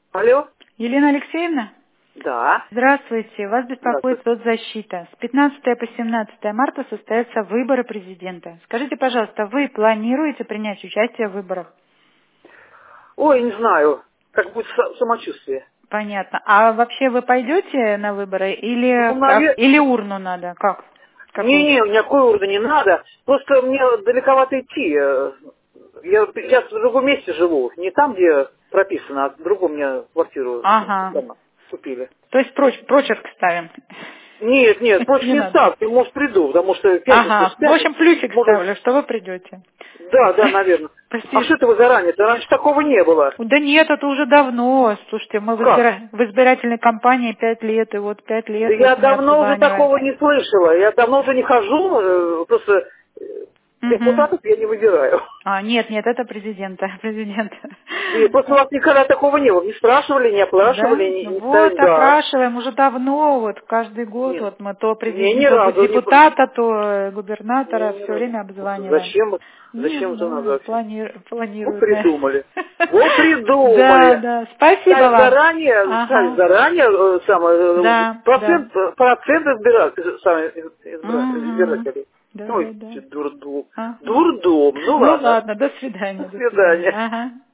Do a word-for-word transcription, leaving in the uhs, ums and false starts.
Алло? Елена Алексеевна? Да. Здравствуйте, вас беспокоит Здравствуйте. соцзащита. С пятнадцатого по семнадцатое марта состоятся выборы президента. Скажите, пожалуйста, вы планируете принять участие в выборах? Ой, не знаю, как будет са- самочувствие. Понятно. А вообще вы пойдете на выборы или, Ну, как, навер- или урну надо? Как? Какую? Не-не, никакой урны не надо. Просто мне далековато идти. э, Я, я в другом месте живу. Не там, где прописано, а в другом мне квартиру Ага. дома купили. То есть проч, прочерк ставим? Нет, нет, больше Не не надо. ставьте, может приду, потому что пятница, Ага. ж В общем, пятница, плюсик может... ставлю, что вы придете. Да, да, наверное. А Спасибо. что это вы заранее-то? Раньше такого не было. Да нет, это уже давно. Слушайте, мы в, Как? избира- в избирательной кампании пять лет, и вот пять Да лет вот я мы давно уже обзваниваем. такого не слышала. Я давно уже не хожу, э, просто э, Мгм. депутатов я не выбираю. А, нет, нет, это президента, президента. И просто у вас никогда такого не было. Не спрашивали, не Да? опрашивали, не, не ставили, Вот, да. опрашиваем уже давно, вот каждый год, Нет, вот мы то мне ни президента, то разу не... депутата, то э, Мне губернатора ни все разу. время обзваниваем. Зачем, Не зачем это надо знаю, вообще? плани- Вы планируем. придумали. Вы Да, придумали. да, спасибо Ставить вам. заранее, ставить Ага, заранее, э, самое, э, да, да. процент, процент избирателей, самых избира- Угу. избирателей. Да, да, Ой, да. дурдом. Ага. Дурдом. Ну Ну ладно. ладно, до До свидания, до свидания. свидания. Ага.